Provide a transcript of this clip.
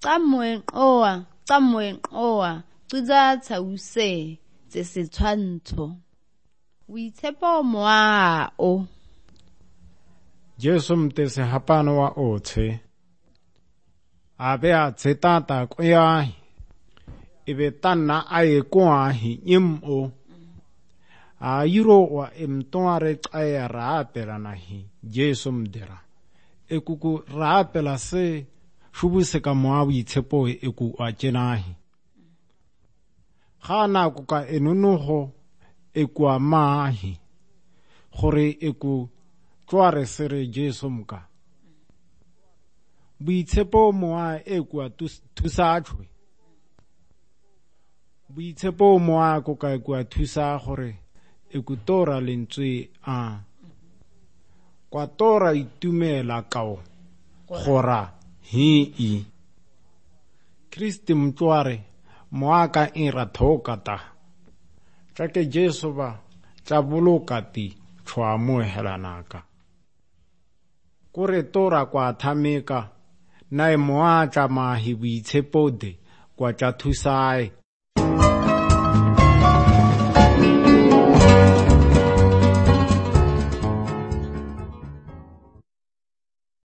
qamoeng oa qiza tsause tse setshwantsho boitshepo moao Jesu mtese hapano wa otshe abe a tsetata kwahi ibe tanna aye kwahi imo a yiro wa imtoare tsaya raapela nahi Jesu mdera ekuku raapela se shubuse ka moa boitshepo eku a tjenahi gana ku ka enunugo eku a mahi gore eku tsware sere Jesu mka boitshepo moa eku a thusachwe boitshepo moa ku ka eku a thusa gore eku tora lentswe a kwa tora itumela kao gora hii Kristi mtsware moaka ira thokata tsake Jesu ba tsabulokati tshwa mohelanaka kore tora kwa thameka nae moa tsa mahi boitshepode kwa tsa thusae